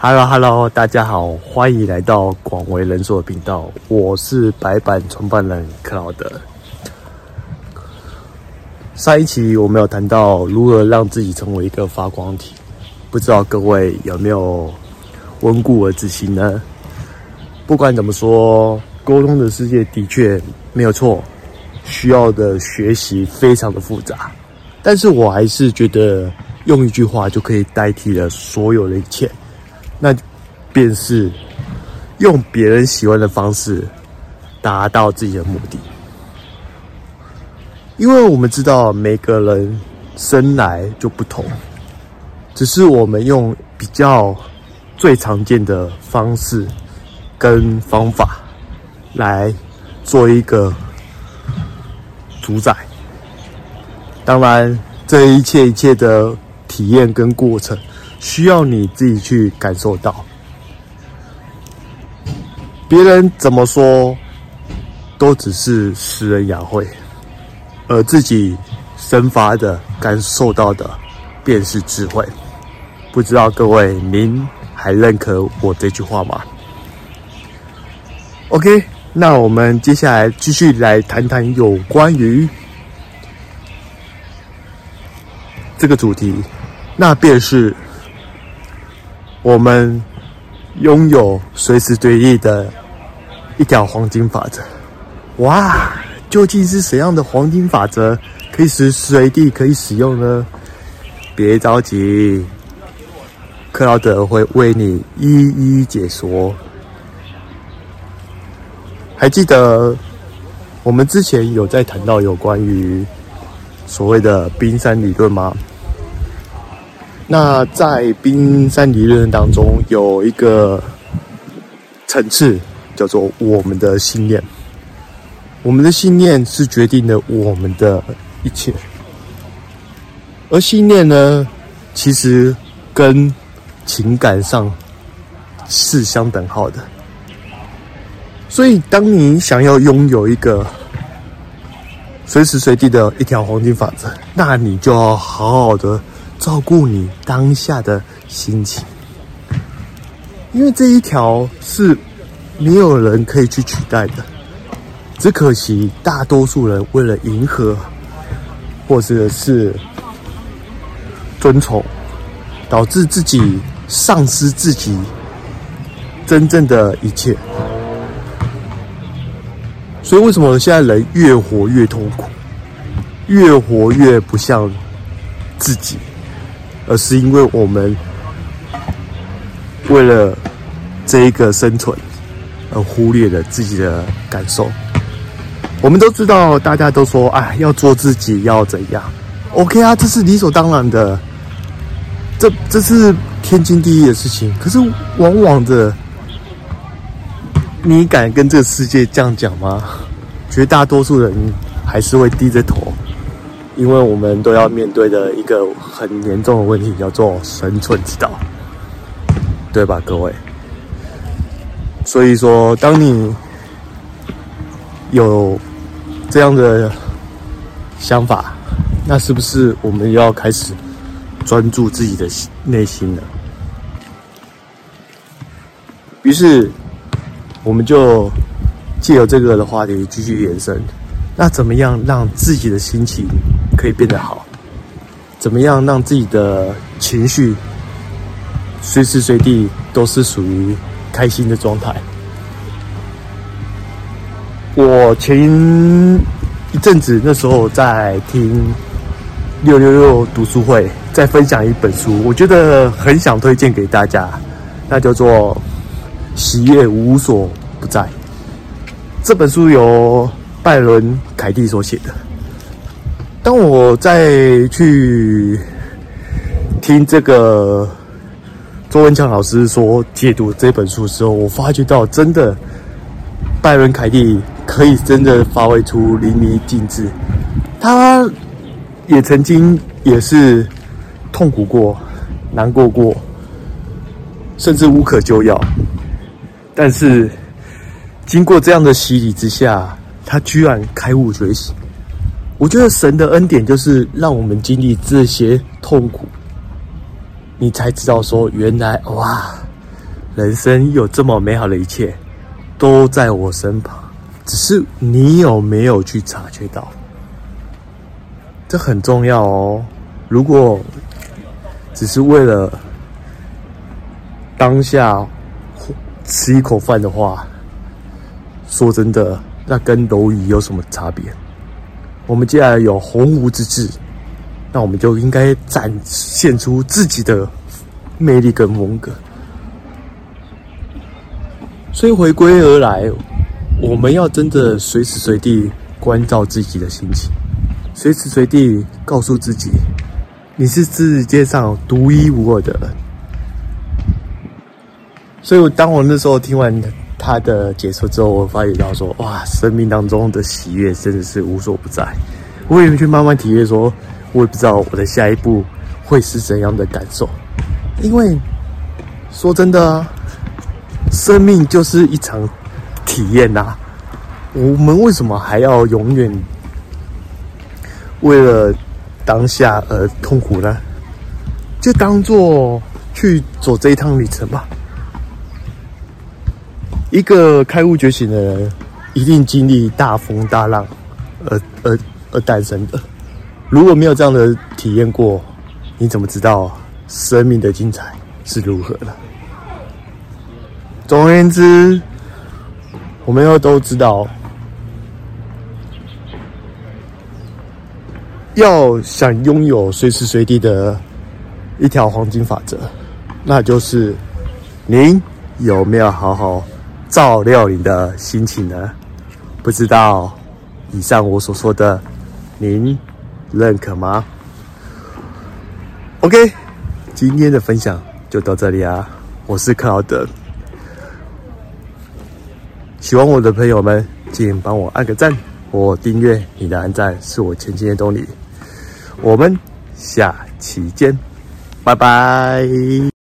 Hello， 大家好，欢迎来到广为人说的频道，我是白板创办人克劳德。上一期我们有谈到如何让自己成为一个发光体，不知道各位有没有温故而知新呢？不管怎么说，沟通的世界的确没有错，需要的学习非常的复杂，但是我还是觉得用一句话就可以代替了所有的一切，那便是用别人喜欢的方式达到自己的目的。因为我们知道每个人生来就不同，只是我们用比较最常见的方式跟方法来做一个主宰。当然这一切的体验跟过程需要你自己去感受到，别人怎么说都只是拾人雅慧，而自己生发的感受到的便是智慧。不知道各位您还认可我这句话吗？ OK， 那我们接下来继续来谈谈有关于这个主题，那便是我们拥有随时随地的一条黄金法则。哇，究竟是怎样的黄金法则可以随时随地可以使用呢？别着急，克劳德会为你一一解说。还记得我们之前有在谈到有关于所谓的冰山理论吗？那在冰山理论当中有一个层次叫做我们的信念。我们的信念是决定了我们的一切，而信念呢，其实跟情感上是相等号的。所以当你想要拥有一个随时随地的一条黄金法则，那你就要好好的照顾你当下的心情，因为这一条是没有人可以去取代的。只可惜大多数人为了迎合或者是遵从，导致自己丧失自己真正的一切。所以为什么现在人越活越痛苦，越活越不像自己，而是因为我们为了这一个生存而忽略了自己的感受。我们都知道，大家都说要做自己，要怎样 OK 啊，这是理所当然的，这是天经地义的事情。可是往往的，你敢跟这个世界这样讲吗？绝大多数人还是会低着头，因为我们都要面对的一个很严重的问题，叫做生存之道，对吧，各位？所以说，当你有这样的想法，那是不是我们要开始专注自己的内心了？于是我们就借由这个的话题继续延伸，那怎么样让自己的心情可以变得好？怎么样让自己的情绪随时随地都是属于开心的状态？我前一阵子那时候在听666读书会，在分享一本书，我觉得很想推荐给大家，那叫做《喜悦无所不在》。这本书由拜伦·凯蒂所写的。当我再去听这个周文强老师所解读这本书的时候，我发觉到真的拜伦·凯蒂可以真的发挥出淋漓尽致。他也曾经也是痛苦过、难过过，甚至无可救药，但是经过这样的洗礼之下，他居然开悟觉醒。我觉得神的恩典就是让我们经历这些痛苦，你才知道说原来哇， 人生有这么美好的一切都在我身旁，只是你有没有去察觉到？这很重要哦。如果只是为了当下吃一口饭的话，说真的，那跟蝼蚁有什么差别？我们既然有鸿鹄之志，那我们就应该展现出自己的魅力跟风格。所以回归而来，我们要真的随时随地关照自己的心情，随时随地告诉自己，你是世界上独一无二的人。所以当我那时候听完他的解说之后，我发觉到说，哇，生命当中的喜悦真的是无所不在。我也去慢慢体会说，我也不知道我的下一步会是怎样的感受。因为说真的啊，生命就是一场体验呐。我们为什么还要永远为了当下而痛苦呢？就当作去走这一趟旅程吧。一个开悟觉醒的人，一定经历大风大浪而诞生的。如果没有这样的体验过，你怎么知道生命的精彩是如何的？总而言之，我们又都知道，要想拥有随时随地的一条黄金法则，那就是您有没有好好照料你的心情呢？不知道以上我所说的，您认可吗 ？OK， 今天的分享就到这里啊，我是克劳德。喜欢我的朋友们，请帮我按个赞或订阅，你的按赞是我前进的动力。我们下期见，拜拜。